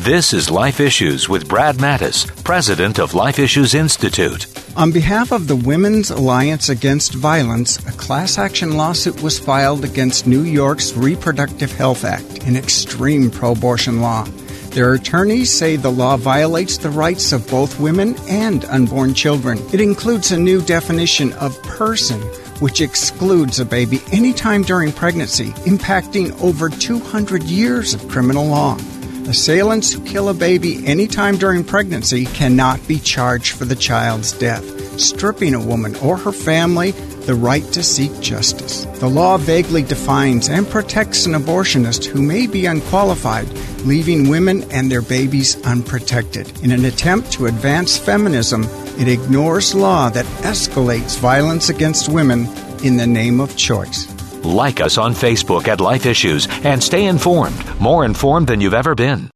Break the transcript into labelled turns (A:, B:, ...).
A: This is Life Issues with Brad Mattis, president of Life Issues Institute.
B: On behalf of the Women's Alliance Against Violence, a class action lawsuit was filed against New York's Reproductive Health Act, an extreme pro-abortion law. Their attorneys say the law violates the rights of both women and unborn children. It includes a new definition of person, which excludes a baby anytime during pregnancy, impacting over 200 years of criminal law. Assailants who kill a baby anytime during pregnancy cannot be charged for the child's death, stripping a woman or her family the right to seek justice. The law vaguely defines and protects an abortionist who may be unqualified, leaving women and their babies unprotected. In an attempt to advance feminism, it ignores law that escalates violence against women in the name of choice.
A: Like us on Facebook at Life Issues and stay informed, more informed than you've ever been.